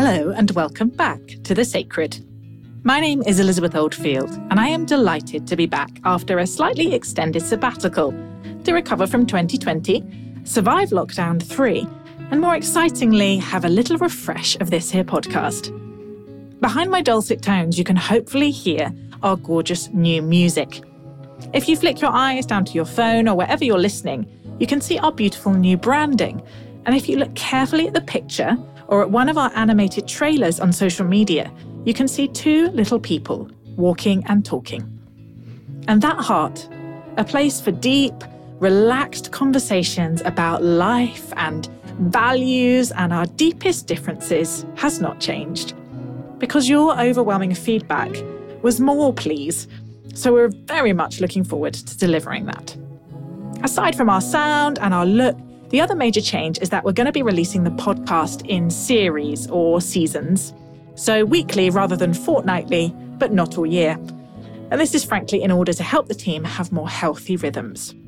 Hello and welcome back to The Sacred. My name is Elizabeth Oldfield and I am delighted to be back after a slightly extended sabbatical to recover from 2020, survive lockdown 3, and more excitingly, have a little refresh of this here podcast. Behind my dulcet tones, you can hopefully hear our gorgeous new music. If you flick your eyes down to your phone or wherever you're listening, you can see our beautiful new branding. And if you look carefully at the picture or at one of our animated trailers on social media, you can see two little people walking and talking. And that heart, a place for deep, relaxed conversations about life and values and our deepest differences, has not changed. Because your overwhelming feedback was more, please. So we're very much looking forward to delivering that. Aside from our sound and our look, the other major change is that we're going to be releasing the podcast in series or seasons. So weekly rather than fortnightly, but not all year. And this is frankly in order to help the team have more healthy rhythms.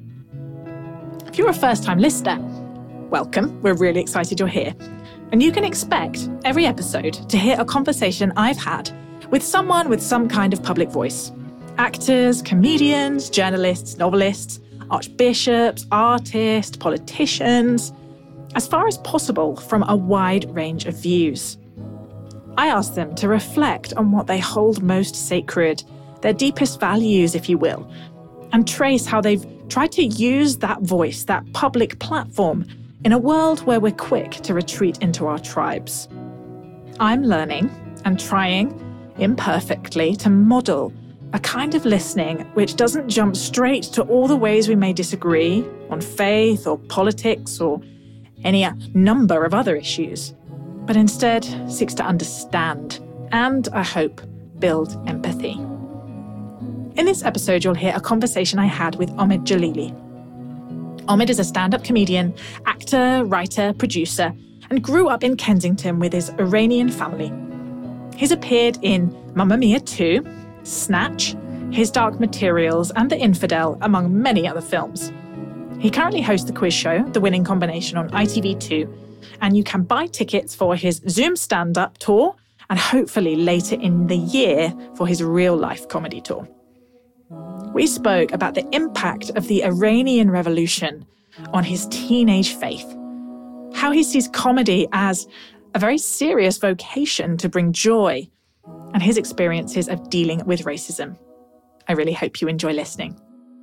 If you're a first-time listener, welcome. We're really excited you're here. And you can expect every episode to hear a conversation I've had with someone with some kind of public voice. Actors, comedians, journalists, novelists, archbishops, artists, politicians, as far as possible from a wide range of views. I ask them to reflect on what they hold most sacred, their deepest values, if you will, and trace how they've tried to use that voice, that public platform, in a world where we're quick to retreat into our tribes. I'm learning and trying, imperfectly, to model a kind of listening which doesn't jump straight to all the ways we may disagree on faith or politics or any number of other issues, but instead seeks to understand and, I hope, build empathy. In this episode, you'll hear a conversation I had with Omid Djalili. Omid is a stand-up comedian, actor, writer, producer, and grew up in Kensington with his Iranian family. He's appeared in Mamma Mia 2, Snatch, His Dark Materials, and The Infidel, among many other films. He currently hosts the quiz show, The Winning Combination, on ITV2, and you can buy tickets for his Zoom stand-up tour and hopefully later in the year for his real-life comedy tour. We spoke about the impact of the Iranian Revolution on his teenage faith, how he sees comedy as a very serious vocation to bring joy, and his experiences of dealing with racism. I really hope you enjoy listening.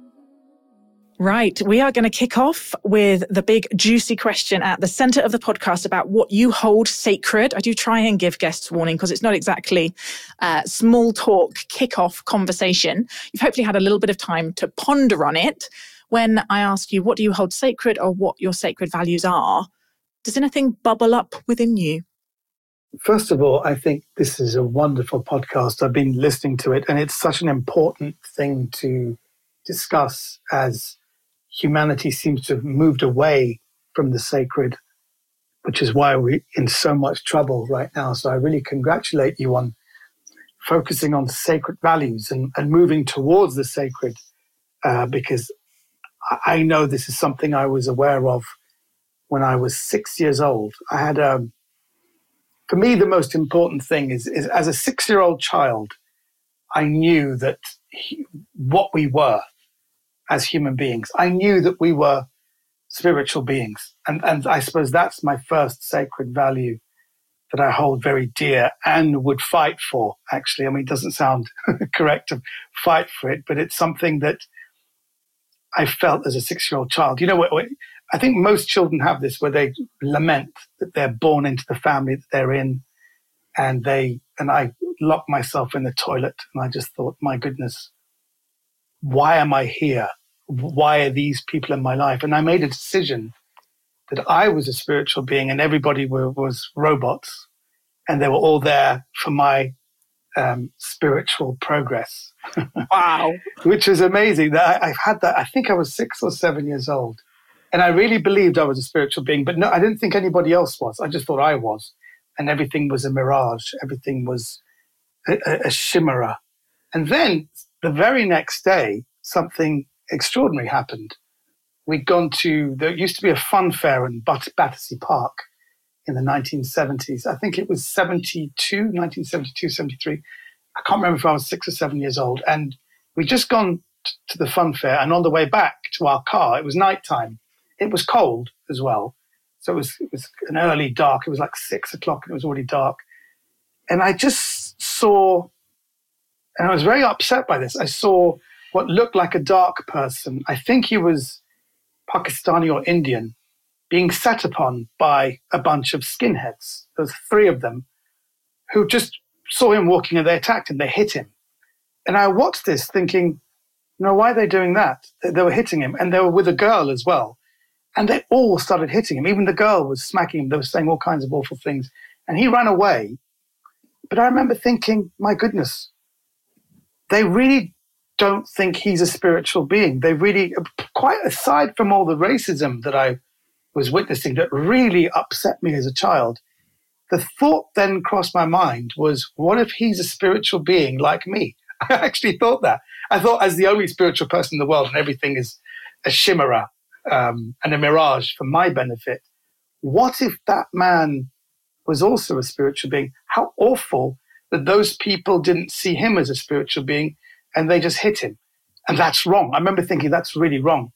Right, we are going to kick off with the big juicy question at the centre of the podcast about what you hold sacred. I do try and give guests warning because it's not exactly small talk, kick-off conversation. You've hopefully had a little bit of time to ponder on it. When I ask you, what do you hold sacred or what your sacred values are, does anything bubble up within you? First of all, I think this is a wonderful podcast. I've been listening to it, and it's such an important thing to discuss as humanity seems to have moved away from the sacred, which is why we're in so much trouble right now. So I really congratulate you on focusing on sacred values and moving towards the sacred, because I know this is something I was aware of when I was 6 years old. I had for me, the most important thing is as a 6-year-old child, I knew that what we were as human beings. I knew that we were spiritual beings. And I suppose that's my first sacred value that I hold very dear and would fight for, actually. I mean, it doesn't sound correct to fight for it, but it's something that I felt as a 6-year-old child. You know, I think most children have this where they lament that they're born into the family that they're in, and I locked myself in the toilet and I just thought, my goodness, why am I here? Why are these people in my life? And I made a decision that I was a spiritual being and everybody was robots, and they were all there for my spiritual progress. Wow. Which is amazing. That I've had that. I think I was 6 or 7 years old. And I really believed I was a spiritual being, but no, I didn't think anybody else was. I just thought I was. And everything was a mirage. Everything was a chimera. And then the very next day, something extraordinary happened. We'd gone there used to be a fun fair in Battersea Park in the 1970s. I think it was 1972, 73. I can't remember if I was 6 or 7 years old. And we'd just gone to the fun fair, and on the way back to our car, it was nighttime. It was cold as well. So it was an early dark. It was like 6 o'clock and it was already dark. And I just saw, and I was very upset by this. I saw what looked like a dark person. I think he was Pakistani or Indian, being set upon by a bunch of skinheads. There was 3 of them who just saw him walking and they attacked him. They hit him. And I watched this thinking, why are they doing that? They were hitting him, and they were with a girl as well. And they all started hitting him. Even the girl was smacking him. They were saying all kinds of awful things. And he ran away. But I remember thinking, my goodness, they really don't think he's a spiritual being. They really, quite aside from all the racism that I was witnessing that really upset me as a child, the thought then crossed my mind was, what if he's a spiritual being like me? I actually thought that. I thought, as the only spiritual person in the world and everything is a chimera and a mirage for my benefit, what if that man was also a spiritual being? How awful that those people didn't see him as a spiritual being and they just hit him. And that's wrong. I remember thinking that's really wrong.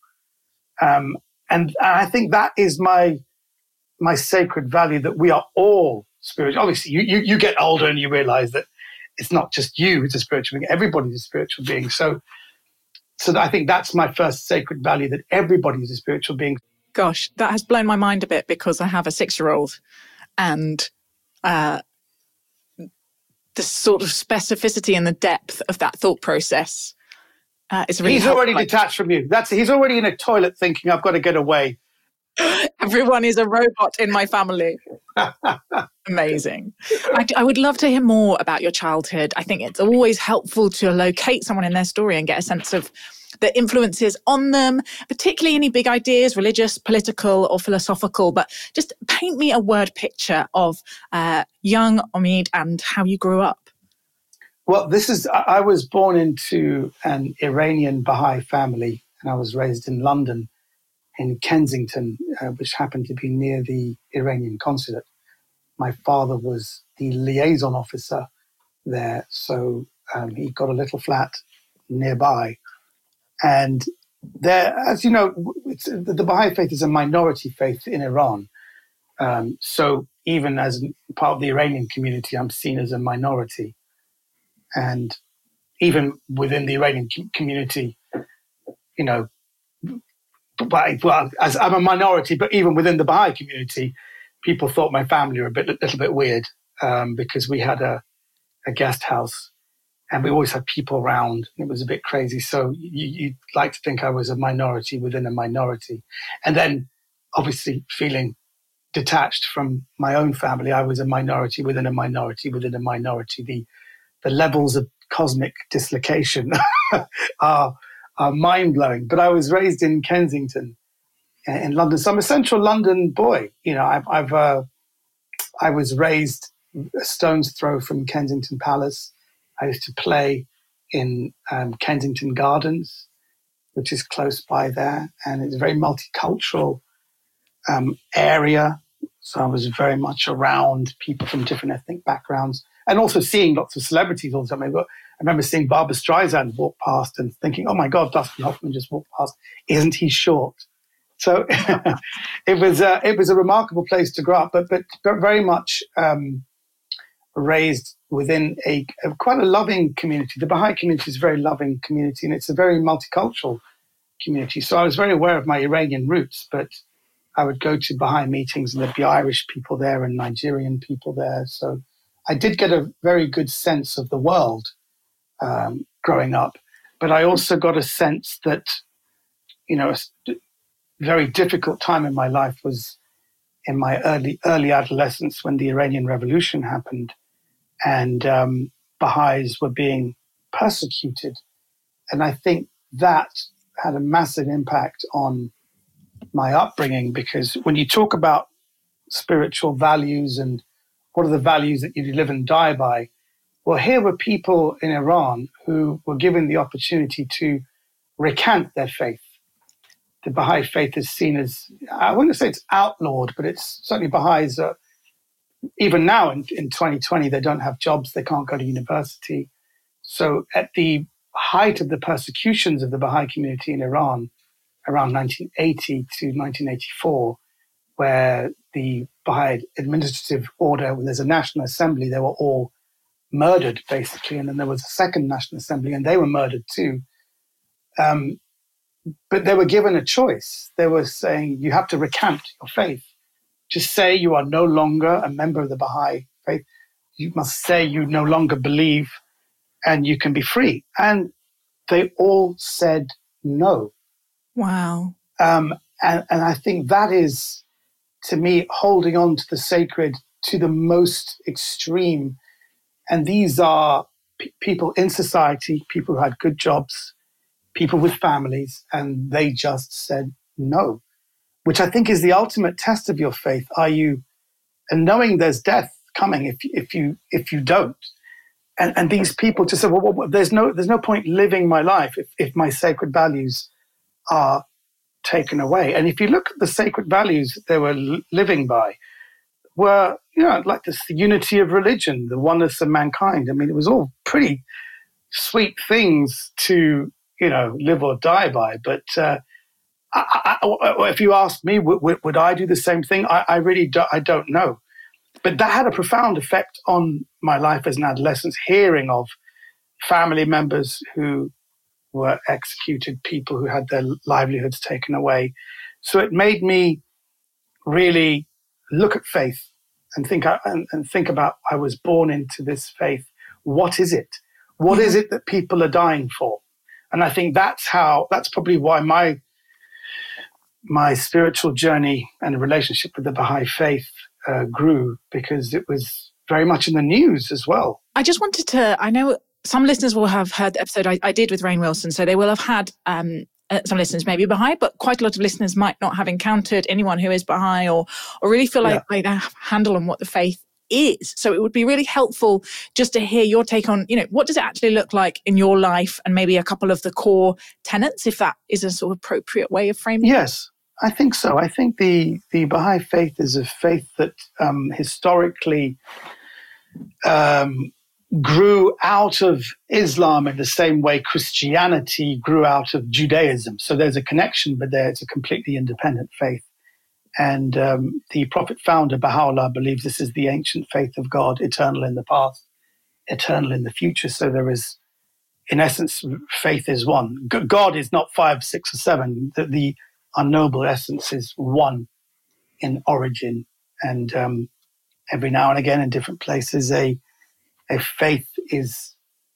And I think that is my sacred value, that we are all spiritual. Obviously, you get older and you realize that it's not just you who's a spiritual being. Everybody's a spiritual being. So I think that's my first sacred value, that everybody is a spiritual being. Gosh, that has blown my mind a bit, because I have a 6-year-old, and the sort of specificity and the depth of that thought process is really He's already detached from you. He's already in a toilet thinking, I've got to get away. Everyone is a robot in my family. Amazing. I would love to hear more about your childhood. I think it's always helpful to locate someone in their story and get a sense of the influences on them, particularly any big ideas, religious, political or philosophical. But just paint me a word picture of young Omid and how you grew up. Well, I was born into an Iranian Baha'i family, and I was raised in London, in Kensington, which happened to be near the Iranian consulate. My father was the liaison officer there, so he got a little flat nearby. And there, as you know, the Baha'i faith is a minority faith in Iran. So even as part of the Iranian community, I'm seen as a minority. And even within the Iranian community, as I'm a minority, but even within the Baha'i community, people thought my family were a little bit weird, because we had a guest house and we always had people around. It was a bit crazy. So you'd like to think I was a minority within a minority. And then obviously feeling detached from my own family, I was a minority within a minority within a minority. The levels of cosmic dislocation are mind-blowing. But I was raised in Kensington in London. So I'm a central London boy. I was raised a stone's throw from Kensington Palace. I used to play in Kensington Gardens, which is close by there. And it's a very multicultural area. So I was very much around people from different ethnic backgrounds, and also seeing lots of celebrities all the time. I remember seeing Barbra Streisand walk past and thinking, oh my God, Dustin Hoffman just walked past. Isn't he short? So it was a remarkable place to grow up, but very much raised within quite a loving community. The Baha'i community is a very loving community, and it's a very multicultural community. So I was very aware of my Iranian roots, but I would go to Baha'i meetings and there'd be Irish people there and Nigerian people there. So I did get a very good sense of the world growing up, but I also got a sense that, a very difficult time in my life was in my early adolescence, when the Iranian Revolution happened and Baha'is were being persecuted. And I think that had a massive impact on my upbringing, because when you talk about spiritual values and what are the values that you live and die by, well, here were people in Iran who were given the opportunity to recant their faith. The Baha'i faith is seen as, I wouldn't say it's outlawed, but it's certainly Baha'is are even now in 2020, they don't have jobs, they can't go to university. So at the height of the persecutions of the Baha'i community in Iran, around 1980 to 1984, where the Baha'i administrative order, when there's a national assembly, they were all murdered, basically. And then there was a second national assembly, and they were murdered too. But they were given a choice. They were saying, you have to recant your faith. Just say you are no longer a member of the Baha'i faith. You must say you no longer believe, and you can be free. And they all said no. Wow. And I think that is, to me, holding on to the sacred to the most extreme. And these are people in society, people who had good jobs, people with families, and they just said no, which I think is the ultimate test of your faith. Are you, and knowing there's death coming if you don't. And these people just said, well, there's no point living my life if my sacred values are taken away. And if you look at the sacred values they were living by, were, like this, the unity of religion, the oneness of mankind. I mean, it was all pretty sweet things to, live or die by. But if you ask me, would I do the same thing? I really don't know. But that had a profound effect on my life as an adolescent, hearing of family members who were executed, people who had their livelihoods taken away. So it made me really look at faith and think about, I was born into this faith. What is it? What is it that people are dying for? And I think that's probably why my spiritual journey and relationship with the Baha'i faith grew, because it was very much in the news as well. I just wanted to, I know some listeners will have heard the episode I did with Rainn Wilson, so they will have had some listeners maybe Baha'i, but quite a lot of listeners might not have encountered anyone who is Baha'i or really feel like they don't have a handle on what the faith is. So it would be really helpful just to hear your take on, what does it actually look like in your life, and maybe a couple of the core tenets, if that is a sort of appropriate way of framing it. Yes, I think so. I think the Baha'i faith is a faith that historically grew out of Islam in the same way Christianity grew out of Judaism. So there's a connection, but it's a completely independent faith. And the prophet founder, Baha'u'llah, believes this is the ancient faith of God, eternal in the past, eternal in the future. So there is, in essence, faith is one. God is not 5, 6, or 7. The unknowable essence is one in origin. And every now and again in different places, a faith is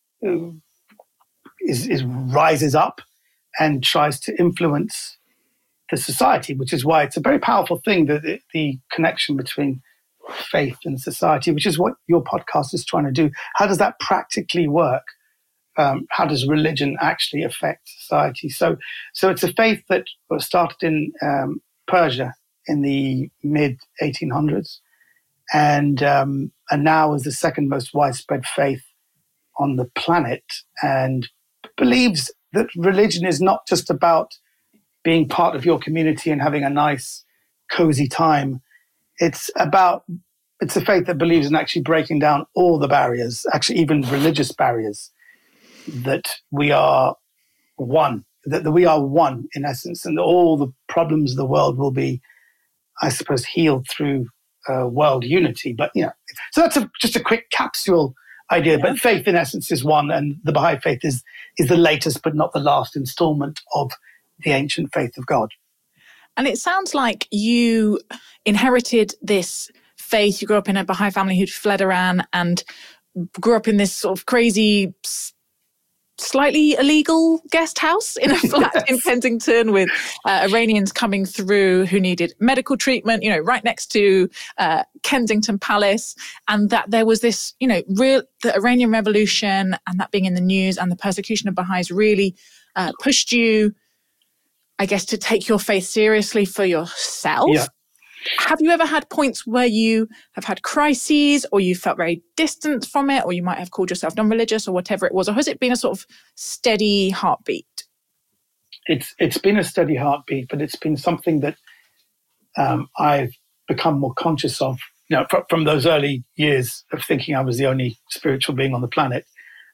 rises up and tries to influence the society, which is why it's a very powerful thing, that the connection between faith and society, which is what your podcast is trying to do. How does that practically work? How does religion actually affect society? So it's a faith that was started in Persia in the mid 1800s, and now is the second most widespread faith on the planet, and believes that religion is not just about being part of your community and having a nice, cozy time. It's a faith that believes in actually breaking down all the barriers, actually even religious barriers, that we are one, that we are one in essence, and all the problems of the world will be, I suppose, healed through world unity. But, so that's just a quick capsule idea. Yeah. But faith in essence is one, and the Baha'i faith is the latest but not the last installment of the ancient faith of God. And it sounds like you inherited this faith. You grew up in a Baha'i family who'd fled Iran and grew up in this sort of crazy, slightly illegal guest house in a flat in Kensington with Iranians coming through who needed medical treatment, right next to Kensington Palace. And that there was this, the Iranian Revolution, and that being in the news, and the persecution of Baha'is really pushed you, I guess, to take your faith seriously for yourself. Yeah. Have you ever had points where you have had crises, or you felt very distant from it, or you might have called yourself non-religious, or whatever it was? Or has it been a sort of steady heartbeat? It's been a steady heartbeat, but it's been something that I've become more conscious of from those early years of thinking I was the only spiritual being on the planet,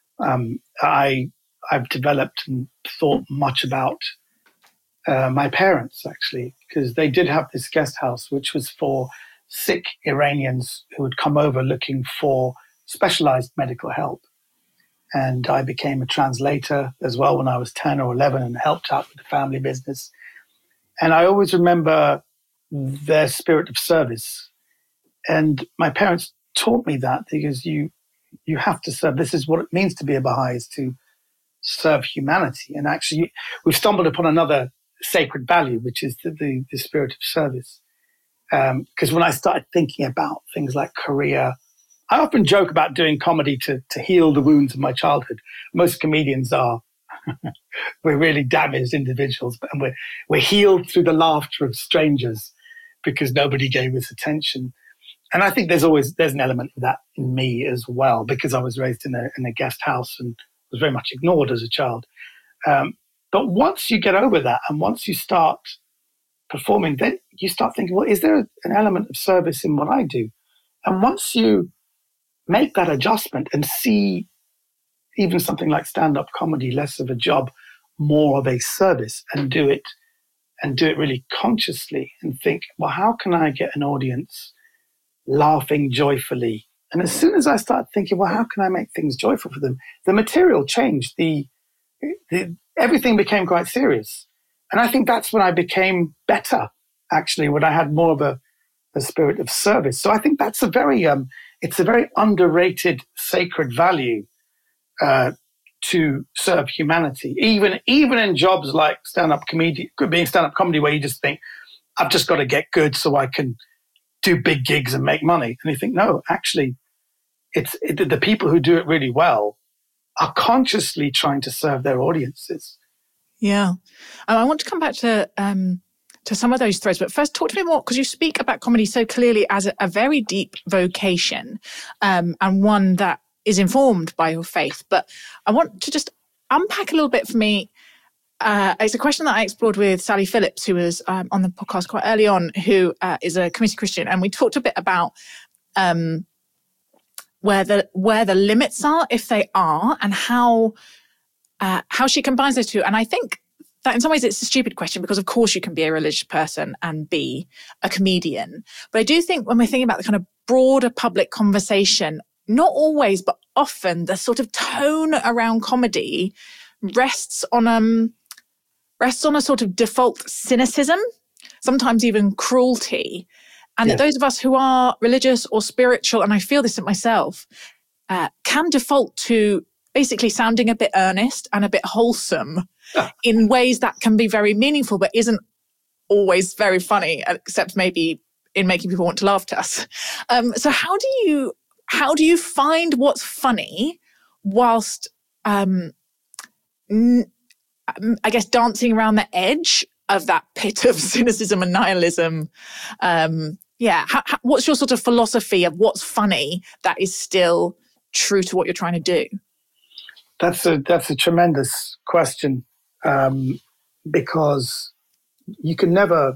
I've developed and thought much about my parents, actually, because they did have this guest house, which was for sick Iranians who would come over looking for specialized medical help. And I became a translator as well when I was 10 or 11 and helped out with the family business. And I always remember their spirit of service. And my parents taught me that, because you have to serve. This is what it means to be a Baha'i, is to serve humanity. And actually, we've stumbled upon another sacred value, which is the spirit of service. Because when I started thinking about things like Korea, I often joke about doing comedy to heal the wounds of my childhood. Most comedians are, we're really damaged individuals, and we're healed through the laughter of strangers because nobody gave us attention. And I think there's an element of that in me as well, because I was raised in a guest house and was very much ignored as a child. But once you get over that, and once you start performing, then you start thinking, well, is there an element of service in what I do? And once you make that adjustment and see even something like stand-up comedy less of a job, more of a service, and do it really consciously, and think, well, how can I get an audience laughing joyfully? And as soon as I start thinking, well, how can I make things joyful for them? The material changed. Everything became quite serious. And I think that's when I became better, actually, when I had more of a spirit of service. So I think that's it's a very underrated sacred value to serve humanity. Even in jobs like stand-up comedy, where you just think, I've just got to get good so I can do big gigs and make money. And you think, no, actually, the people who do it really well are consciously trying to serve their audiences. Yeah. I want to come back to some of those threads, but first talk to me more, because you speak about comedy so clearly as a very deep vocation, and one that is informed by your faith. But I want to just unpack a little bit for me. It's a question that I explored with Sally Phillips, who was on the podcast quite early on, who is a committed Christian. And we talked a bit about where the limits are, if they are, and how she combines those two. And I think that in some ways it's a stupid question, because of course you can be a religious person and be a comedian. But I do think when we're thinking about the kind of broader public conversation, not always, but often, the sort of tone around comedy rests on a sort of default cynicism, sometimes even cruelty. And that those of us who are religious or spiritual, and I feel this in myself, can default to basically sounding a bit earnest and a bit wholesome in ways that can be very meaningful, but isn't always very funny, except maybe in making people want to laugh at us. So how do you find what's funny whilst, I guess, dancing around the edge of that pit of cynicism and nihilism? What's your sort of philosophy of what's funny that is still true to what you're trying to do? That's a tremendous question, because you can never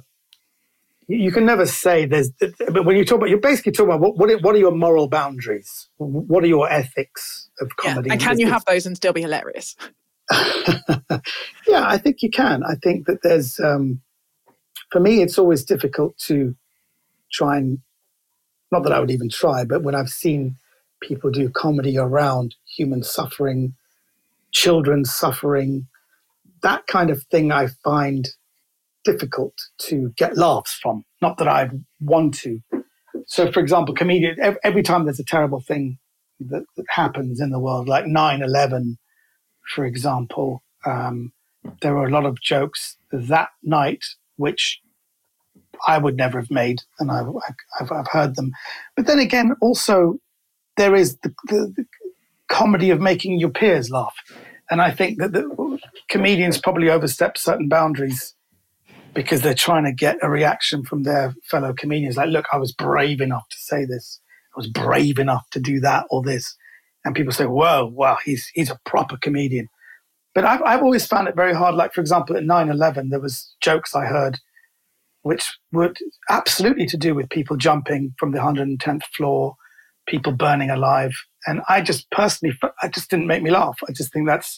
say there's. But when you're basically talking about what are your moral boundaries? What are your ethics of comedy? And can you have those and still be hilarious? Yeah, I think you can. I think that there's. For me, it's always difficult to try and, not that I would even try, but when I've seen people do comedy around human suffering, children suffering, that kind of thing I find difficult to get laughs from. Not that I'd want to. So, for example, comedian, every time there's a terrible thing that happens in the world, like 9/11, for example, there were a lot of jokes that night which I would never have made, and I've heard them. But then again, also, there is the comedy of making your peers laugh. And I think that the comedians probably overstep certain boundaries because they're trying to get a reaction from their fellow comedians. Like, look, I was brave enough to say this. I was brave enough to do that or this. And people say, whoa, wow, he's a proper comedian. But I've always found it very hard. Like, for example, at 9/11, there was jokes I heard which would absolutely to do with people jumping from the 110th floor, people burning alive. And I just personally, I just didn't make me laugh. I just think that's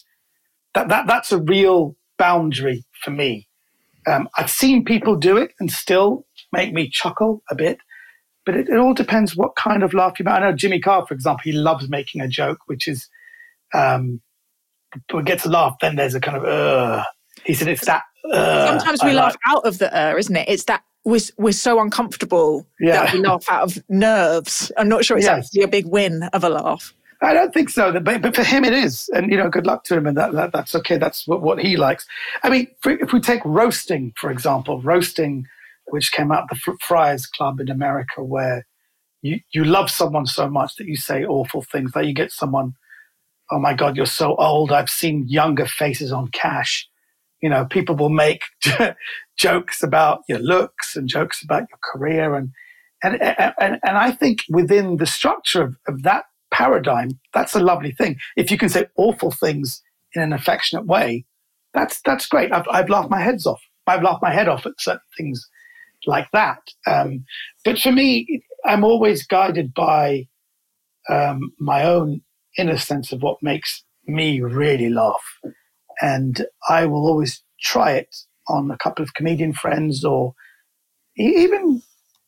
a real boundary for me. I've seen people do it and still make me chuckle a bit, but it all depends what kind of laugh you make. I know Jimmy Carr, for example, he loves making a joke, which is, when it gets a laugh, then there's a kind of, he said it's that, sometimes we laugh out of the isn't it? It's that we're so uncomfortable that we laugh out of nerves. I'm not sure it's actually a big win of a laugh. I don't think so, but for him it is. And, good luck to him. And that's okay. That's what he likes. I mean, if we take roasting, for example, which came out of the Friars Club in America, where you love someone so much that you say awful things. Like you get someone, oh my God, you're so old. I've seen younger faces on Cash. People will make jokes about your looks and jokes about your career. And I think within the structure of that paradigm, that's a lovely thing. If you can say awful things in an affectionate way, that's great. I've laughed my head off. I've laughed my head off at certain things like that. But for me, I'm always guided by my own inner sense of what makes me really laugh. And I will always try it on a couple of comedian friends or even,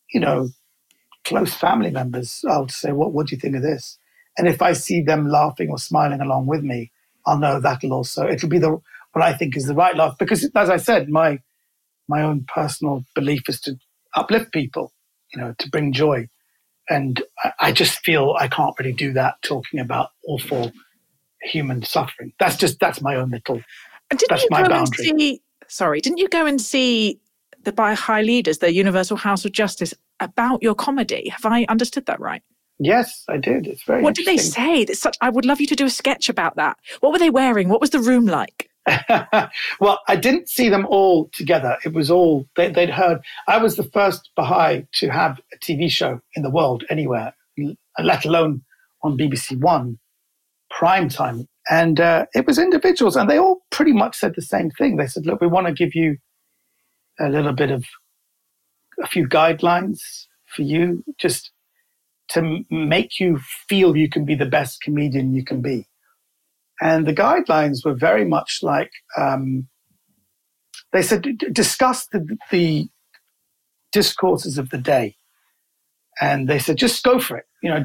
close family members. I'll say, what do you think of this? And if I see them laughing or smiling along with me, I'll know it'll be what I think is the right laugh. Because as I said, my own personal belief is to uplift people, to bring joy. And I just feel I can't really do that talking about awful human suffering. That's my own little, that's my boundary. Didn't you go and see the Baha'i Leaders, the Universal House of Justice, about your comedy? Have I understood that right? Yes, I did. It's very What did they say? I would love you to do a sketch about that. What were they wearing? What was the room like? Well, I didn't see them all together. It was all, they'd heard. I was the first Baha'i to have a TV show in the world anywhere, let alone on BBC One prime time. And it was individuals, and they all pretty much said the same thing. They said, look, we want to give you a few guidelines for you, just to make you feel you can be the best comedian you can be. And the guidelines were very much like, they said, discuss the discourses of the day. And they said, just go for it.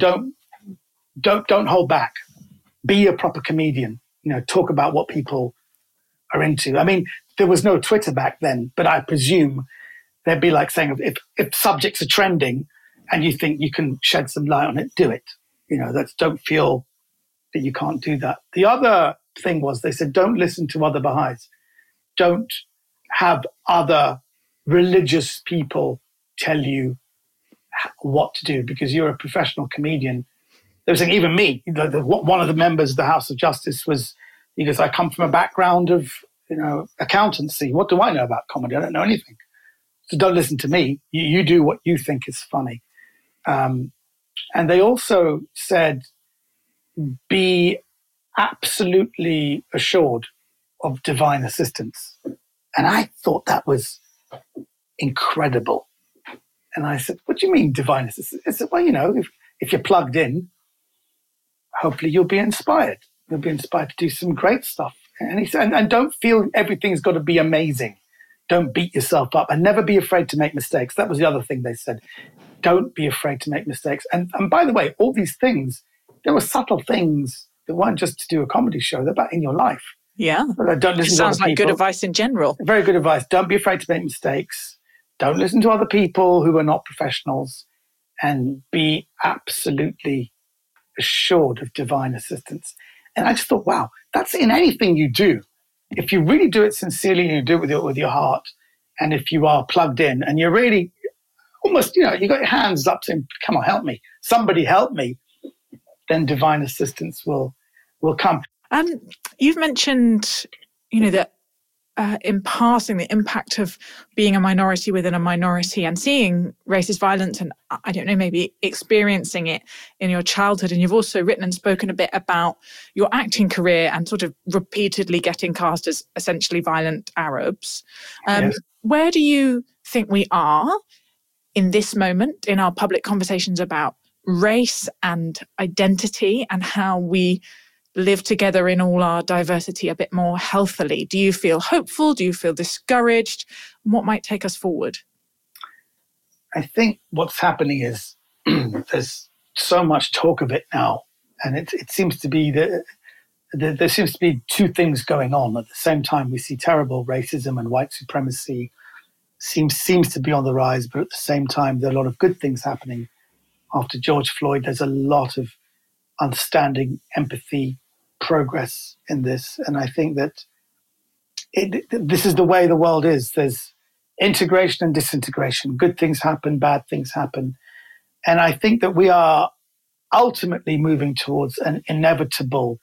Don't hold back. Be a proper comedian. Talk about what people are into. I mean, there was no Twitter back then, but I presume they'd be like saying, if subjects are trending and you think you can shed some light on it, do it. Don't feel that you can't do that. The other thing was, they said, don't listen to other Baha'is. Don't have other religious people tell you what to do, because you're a professional comedian. They were saying, even me, one of the members of the House of Justice he goes, I come from a background of, accountancy. What do I know about comedy? I don't know anything. So don't listen to me. You do what you think is funny. And they also said, be absolutely assured of divine assistance. And I thought that was incredible. And I said, what do you mean divine assistance? I said, well, if you're plugged in, hopefully you'll be inspired. You'll be inspired to do some great stuff. And he said, and don't feel everything's got to be amazing. Don't beat yourself up, and never be afraid to make mistakes. That was the other thing they said. Don't be afraid to make mistakes. And by the way, all these things, there were subtle things that weren't just to do a comedy show. They're about in your life. Yeah. Don't listen Sounds to other like people. good advice in general. Very good advice. Don't be afraid to make mistakes. Don't listen to other people who are not professionals, and be absolutely assured of divine assistance. And I just thought, wow, that's in anything you do. If you really do it sincerely and you do it with your heart, and if you are plugged in and you're really almost, you got your hands up saying, come on, help me. Somebody help me. Then divine assistance will come. You've mentioned, that in passing, the impact of being a minority within a minority and seeing racist violence and, I don't know, maybe experiencing it in your childhood. And you've also written and spoken a bit about your acting career and sort of repeatedly getting cast as essentially violent Arabs. Yes. Where do you think we are in this moment in our public conversations about race and identity and how we live together in all our diversity a bit more healthily? Do you feel hopeful? Do you feel discouraged? What might take us forward? I think what's happening is there's so much talk of it now, and it seems to be that there seems to be two things going on. At the same time, we see terrible racism and white supremacy seems to be on the rise, but at the same time, there are a lot of good things happening. After George Floyd, there's a lot of understanding, empathy, progress in this. And I think that this is the way the world is. There's integration and disintegration. Good things happen, bad things happen. And I think that we are ultimately moving towards an inevitable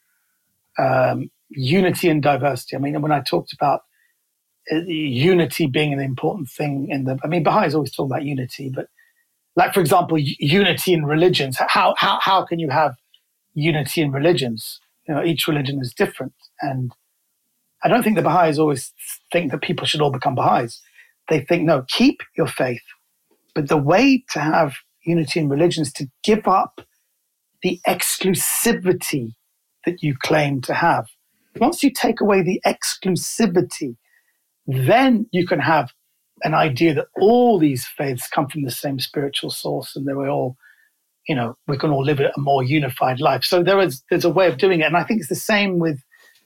unity and diversity. I mean, when I talked about unity being an important thing Baha'is always talk about unity, but like, for example, unity in religions. How can you have unity in religions? You know, each religion is different. And I don't think the Baha'is always think that people should all become Baha'is. They think, no, keep your faith. But the way to have unity in religion is to give up the exclusivity that you claim to have. Once you take away the exclusivity, then you can have an idea that all these faiths come from the same spiritual source and we all, we can all live a more unified life. So there's a way of doing it. And I think it's the same with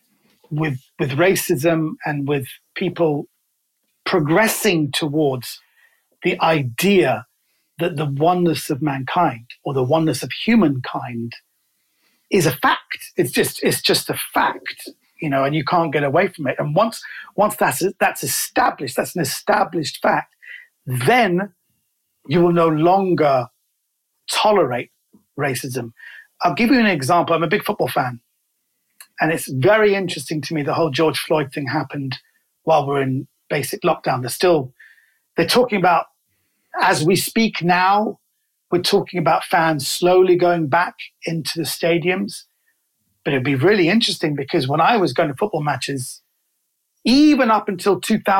racism and with people progressing towards the idea that the oneness of mankind or the oneness of humankind is a fact. It's just a fact, and you can't get away from it. And once that's established, that's an established fact, then you will no longer tolerate racism. I'll give you an example. I'm a big football fan, and it's very interesting to me. The whole George Floyd thing happened while we're in basic lockdown. They're talking about, as we speak now, we're talking about fans slowly going back into the stadiums. But it'd be really interesting because when I was going to football matches, even up until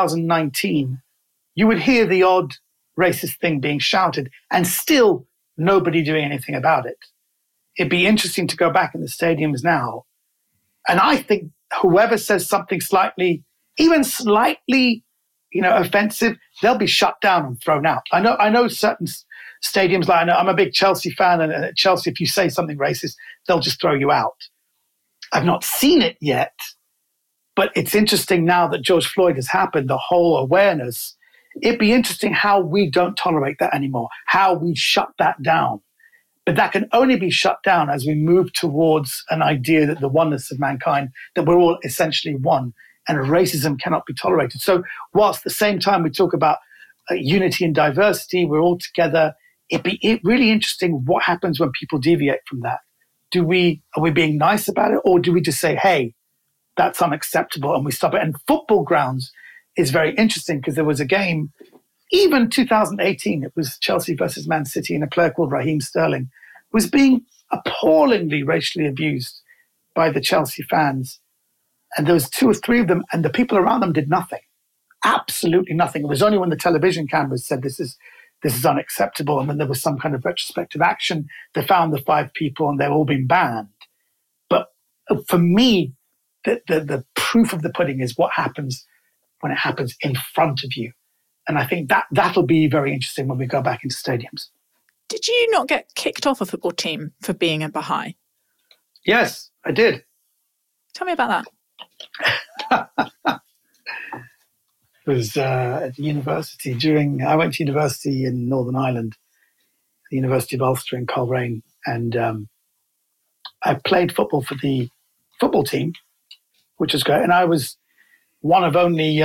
2019, you would hear the odd racist thing being shouted and still nobody doing anything about it. It'd be interesting to go back in the stadiums now. And I think whoever says something even slightly, offensive, they'll be shut down and thrown out. I know certain stadiums, I'm a big Chelsea fan, and at Chelsea, if you say something racist, they'll just throw you out. I've not seen it yet, but it's interesting now that George Floyd has happened, the whole awareness. It'd be interesting how we don't tolerate that anymore, how we shut that down. But that can only be shut down as we move towards an idea that the oneness of mankind, that we're all essentially one, and racism cannot be tolerated. So whilst at the same time we talk about unity and diversity, we're all together, it'd be really interesting what happens when people deviate from that. Are we being nice about it, or do we just say, hey, that's unacceptable, and we stop it? And football grounds is very interesting because there was a game, even 2018, it was Chelsea versus Man City, and a player called Raheem Sterling was being appallingly racially abused by the Chelsea fans. And there was 2 or 3 of them, and the people around them did nothing, absolutely nothing. It was only when the television cameras said this is unacceptable, and then there was some kind of retrospective action, they found the 5 people and they've all been banned. But for me, the proof of the pudding is what happens when it happens in front of you. And I think that'll be very interesting when we go back into stadiums. Did you not get kicked off a football team for being a Baha'i? Yes, I did. Tell me about that. It was at university. I went to university in Northern Ireland, the University of Ulster in Coleraine, and I played football for the football team, which was great. And I was one of only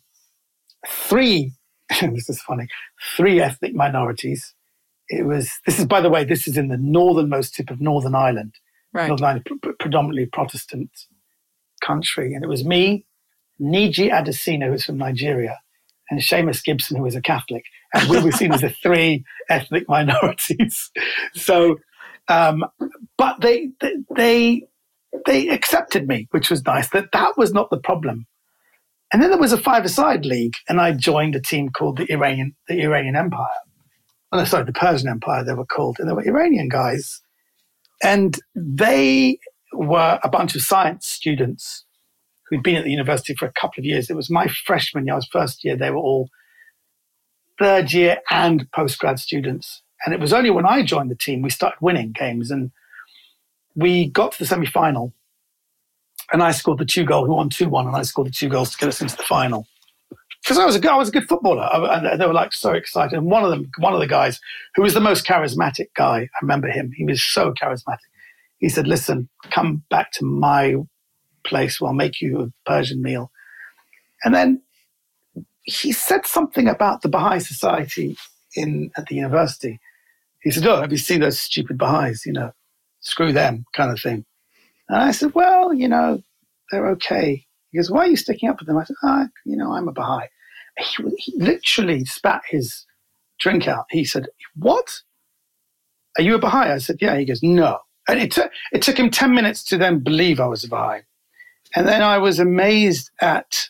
3, this is funny, 3 ethnic minorities. This is in the northernmost tip of Northern Ireland. Right. Northern Ireland, predominantly Protestant country. And it was me, Niji Adesina, who's from Nigeria, and Seamus Gibson, who was a Catholic. And we were seen as the 3 ethnic minorities. So, but they accepted me, which was nice. That was not the problem. And then there was a five-a-side league, and I joined a team called the Iranian Empire. Oh, no, sorry, the Persian Empire they were called. And they were Iranian guys. And they were a bunch of science students who'd been at the university for a couple of years. It was my freshman year, I was first year. They were all third year and postgrad students. And it was only when I joined the team, we started winning games. And we got to the semi-final. And I scored the 2 goals. We won 2-1, and I scored the 2 goals to get us into the final. Because I was a good footballer, and they were like so excited. And one of the guys, who was the most charismatic guy, I remember him. He was so charismatic. He said, "Listen, come back to my place. I'll make you a Persian meal." And then he said something about the Baha'i society at the university. He said, "Oh, have you seen those stupid Baha'is? Screw them," kind of thing. And I said, "Well, they're okay." He goes, "Why are you sticking up for them?" I said, "I'm a Baha'i." He literally spat his drink out. He said, "What? Are you a Baha'i?" I said, "Yeah." He goes, "No." And it took him 10 minutes to then believe I was a Baha'i. And then I was amazed at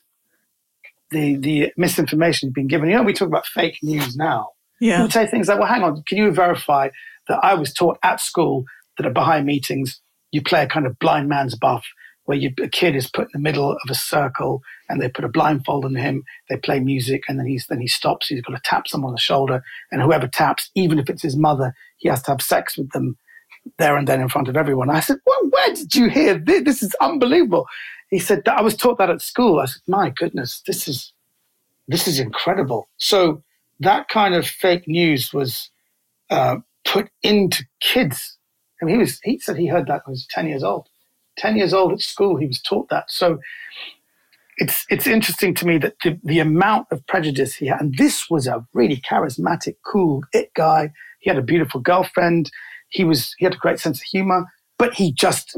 the misinformation he'd been given. We talk about fake news now. Yeah. People say things like, "Well, hang on, can you verify that I was taught at school that at Baha'i meetings, you play a kind of blind man's buff, where a kid is put in the middle of a circle and they put a blindfold on him, they play music, and then he stops, he's got to tap someone on the shoulder, and whoever taps, even if it's his mother, he has to have sex with them there and then in front of everyone." I said, "Well, where did you hear this? This is unbelievable." He said, "I was taught that at school." I said, "My goodness, this is incredible." So that kind of fake news was put into kids. I mean, he said he heard that when he was 10 years old. 10 years old at school, he was taught that. So it's interesting to me that the amount of prejudice he had, and this was a really charismatic, cool, it guy. He had a beautiful girlfriend. He had a great sense of humor, but he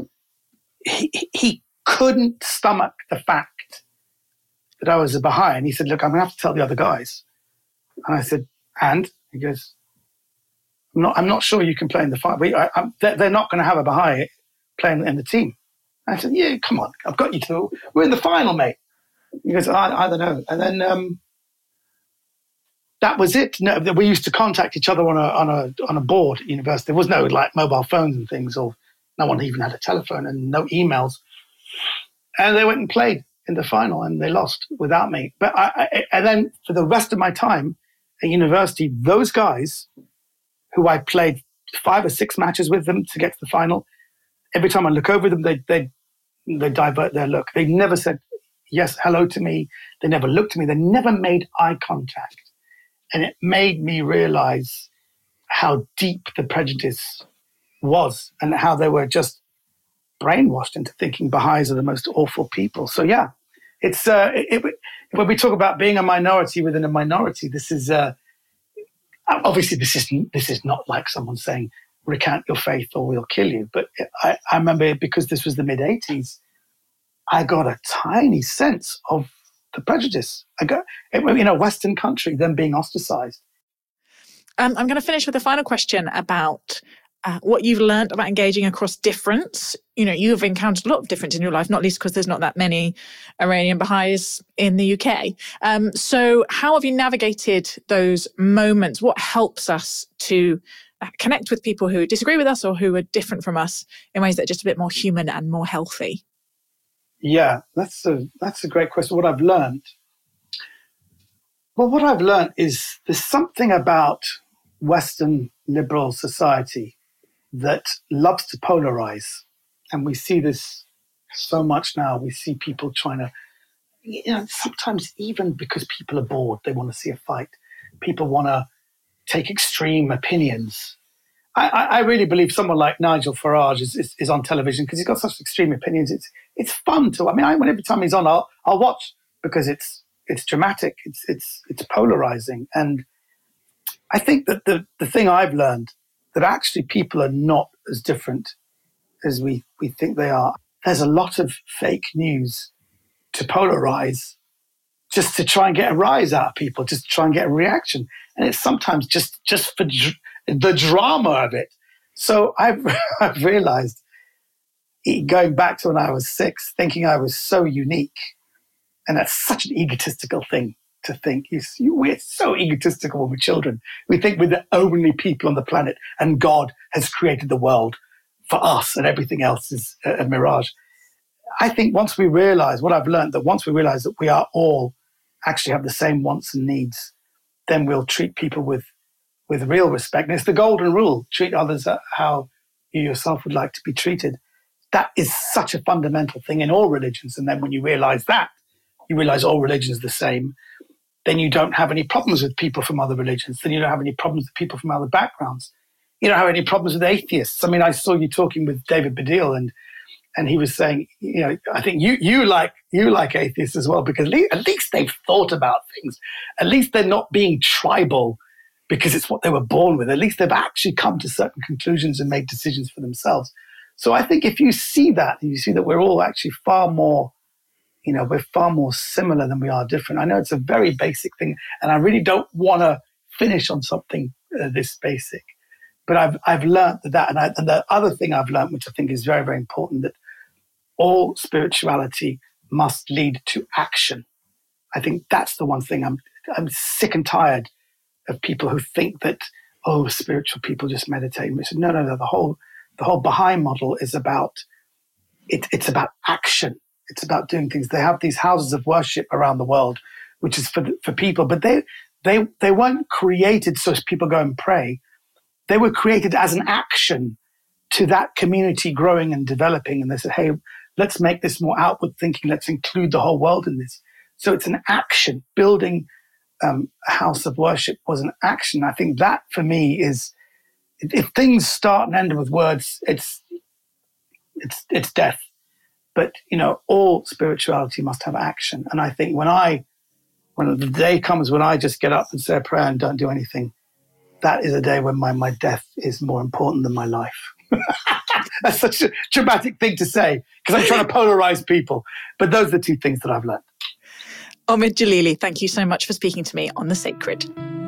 couldn't stomach the fact that I was a Baha'i. And he said, "Look, I'm going to have to tell the other guys." And I said, "And?" He goes, I'm not sure you can play in the final. They're not going to have a Baha'i playing in the team." I said, "Yeah, come on, I've got you to. We're in the final, mate." He goes, I don't know. And then that was it. No, we used to contact each other on a board at university. There was no like mobile phones and things, or no one even had a telephone and no emails. And they went and played in the final, and they lost without me. But and then for the rest of my time at university, those guys who I played 5 or 6 matches with them to get to the final, every time I look over them, they divert their look. They never said yes, hello to me. They never looked at me. They never made eye contact. And it made me realize how deep the prejudice was and how they were just brainwashed into thinking Baha'is are the most awful people. So yeah, it's when we talk about being a minority within a minority, this is obviously this is not like someone saying recant your faith or we'll kill you. But I remember, because this was the mid-'80s, I got a tiny sense of the prejudice. I got, in a Western country, them being ostracized. I'm going to finish with a final question about what you've learned about engaging across difference. You've encountered a lot of difference in your life, not least because there's not that many Iranian Baha'is in the UK. So how have you navigated those moments? What helps us to connect with people who disagree with us or who are different from us in ways that are just a bit more human and more healthy? Yeah, that's a great question. What I've learned is there's something about Western liberal society that loves to polarize. And we see this so much now. We see people trying to, sometimes even because people are bored, they want to see a fight. People want to take extreme opinions. I really believe someone like Nigel Farage is on television because he's got such extreme opinions. It's fun to. Every time he's on, I'll watch because it's dramatic. It's polarizing, and I think that the thing I've learned that actually people are not as different as we think they are. There's a lot of fake news to polarize, just to try and get a rise out of people, just to try and get a reaction, and it's sometimes just for the drama of it. So I've realized, going back to when I was 6, thinking I was so unique, And that's such an egotistical thing to think. We're so egotistical when we're children. We think we're the only people on the planet and God has created the world for us and everything else is a mirage. I think once we realize, what I've learned, that once we realize that we are all actually have the same wants and needs, then we'll treat people with real respect. And it's the golden rule: treat others how you yourself would like to be treated. That is such a fundamental thing in all religions. And then when you realize that, you realize all religions are the same, then you don't have any problems with people from other religions. Then you don't have any problems with people from other backgrounds. You don't have any problems with atheists. I mean, I saw you talking with David Baddiel, and he was saying, I think you like atheists as well, because at least they've thought about things. At least they're not being tribal because it's what they were born with. At least they've actually come to certain conclusions and made decisions for themselves. So I think if you see that, you see that we're all actually far more, we're far more similar than we are different. I know it's a very basic thing, and I really don't want to finish on something this basic. But I've learned that, and the other thing I've learned, which I think is very, very important, that all spirituality must lead to action. I think that's the one thing I'm sick and tired of people who think that, spiritual people just meditate. And we said, no. The whole Baha'i model is about, it's about action. It's about doing things. They have these houses of worship around the world, which is for people, but they weren't created so as people go and pray. They were created as an action to that community growing and developing. And they said, hey, let's make this more outward thinking. Let's include the whole world in this. So it's an action. Building a house of worship was an action. I think that for me is, if things start and end with words, it's death. But, all spirituality must have action. And I think when the day comes when I just get up and say a prayer and don't do anything, that is a day when my death is more important than my life. That's such a dramatic thing to say because I'm trying to polarize people. But those are the two things that I've learned. Omid Djalili, thank you so much for speaking to me on The Sacred.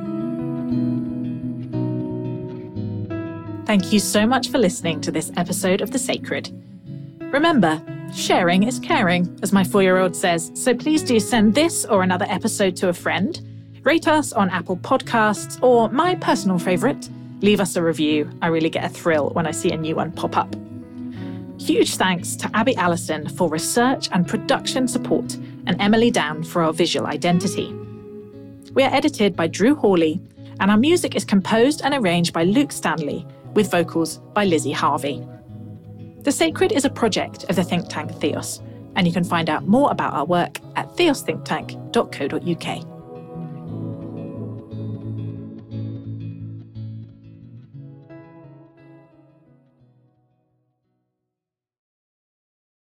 Thank you so much for listening to this episode of The Sacred. Remember, sharing is caring, as my 4-year-old says, so please do send this or another episode to a friend. Rate us on Apple Podcasts, or my personal favourite, leave us a review. I really get a thrill when I see a new one pop up. Huge thanks to Abby Allison for research and production support, and Emily Down for our visual identity. We are edited by Drew Hawley, and our music is composed and arranged by Luke Stanley, with vocals by Lizzie Harvey. The Sacred is a project of the think tank Theos, and you can find out more about our work at theosthinktank.co.uk.